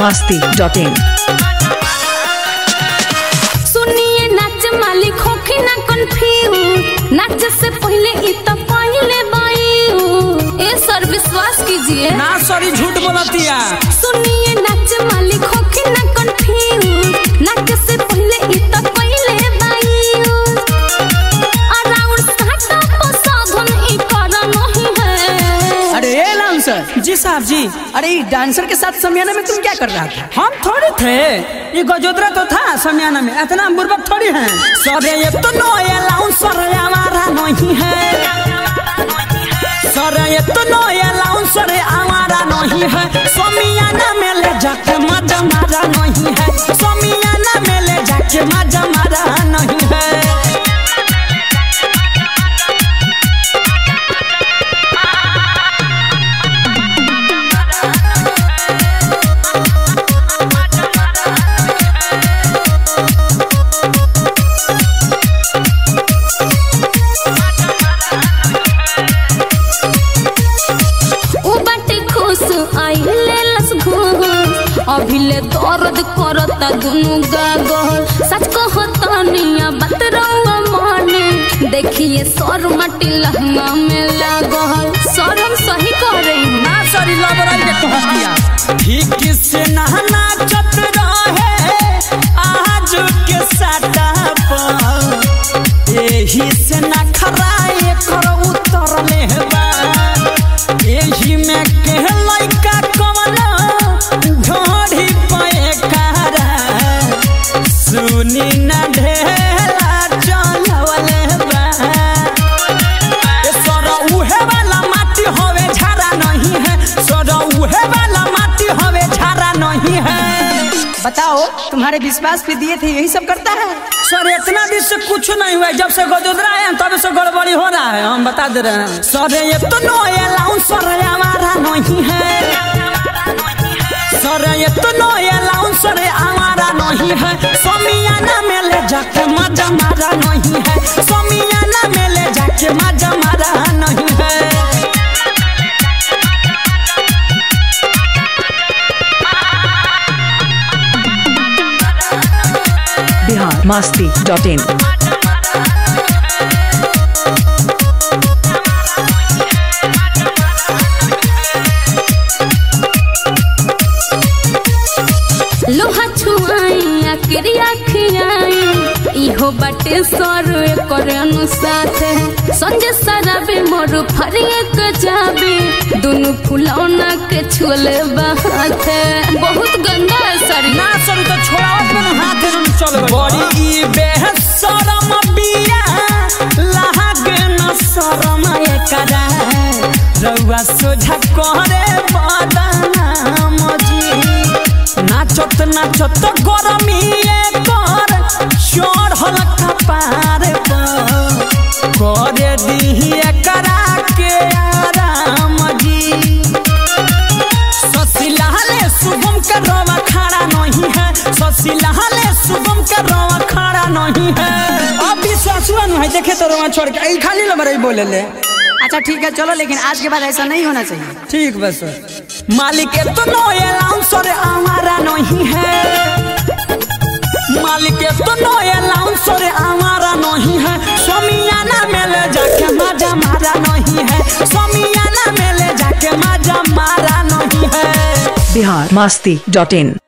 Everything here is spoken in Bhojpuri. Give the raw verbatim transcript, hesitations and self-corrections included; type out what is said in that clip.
मस्ती डॉट इन। सुनिए नाच मालिक होखी ना कंफ्यूज, नाच से पहले इतना पहले बायू ए सर विश्वास कीजिए ना सॉरी झूठ बोलतिया। सुनिए नाच मालिक होखी ना कंफ्यूज, नाच से पहले इतना पहले बायू अराउंड साटा को साधन ई करा नहीं है। अरे ए डांसर जी साहब जी। अरे डांसर के साथ समियाना में तुम क्या कर रहा था? हम थोड़े थे, ये गजोदरा तो था समियाना में, इतना बुर्बक थोड़ी है। सरे ये तो नोया लाउंसर हमारा नहीं है, सरे ये तो नोया लाउंसर हमारा नहीं है। समियाना में ले जाके मजा मारा नहीं है, समियाना में ले जाके मजा मारा नहीं है। अभिले दर्द करता दुनु गागल, सच कहता निया बात रउआ माने, देखिए सर मटी लहंगा में लागल, सर हम सही कह रही हूँ ना सॉरी लबराई के तो हटिया। ठीक से नहना चत रहे आज के साटा पर, एही से ना खराए कर उतर लेबा, एही में के लइका कवना ढोढ़ी पे कारा, सुनी ना ढेला चलवले बा। ए सरा उहे वाला माटी होवे झारा नहीं है, सरा उहे वाला माटी होवे झारा नहीं है। बताओ तुम्हारे विश्वास पे दिए थे यही सब करता है? सर इतना दिन से कुछ नहीं हुआ, जब से गजोदरा है तब से गड़बड़ी हो रहा है, हम बता दे रहे हैं। सर ये तो नोया लाउंसर हमारा नहीं है, सर ये तो नोया लाउंसर हमारा नहीं है। समियाना में ले जाके मजा मारा नहीं है, समियाना में ले जाके मजा मारा नहीं है। Bihar Masti dot in. लोहा छुआई क्रिया खियाई इहो बाटे सर कर अनुसार संजय सराबे मोर फरिए के जाबे दोनों फुलौना के छुले बात बहुत गंदा है सर। ना सर तो छोड़ावत में हाथ में चल गई बड़ी ई बेशरम बिया लागे न शरम एकरा रउआ सोझा करे बदनाम जी। नाचत नाचत गरमी कर चढ़ल कपार पर, करे दी एकरा के आराम जी। ससिलाले शुभम के रवा खड़ा नहीं है, ससिलाले शुभम के रवा खड़ा नहीं है। अब विश्वास हुआ नहीं है, देखे तो रवा छोड़ के खाली लबरई बोले ले। अच्छा ठीक है चलो, लेकिन आज के बाद ऐसा नहीं होना चाहिए। ठीक बस मालिक तो नोया लाउंसर हमारा नहीं है, मालिक तो नोया लाउंसर हमारा नहीं है। समियाना में ले जाके मजा मारा नहीं है, समियाना में ले जाके मजा मारा नहीं है। बिहार मस्ती डॉट इन।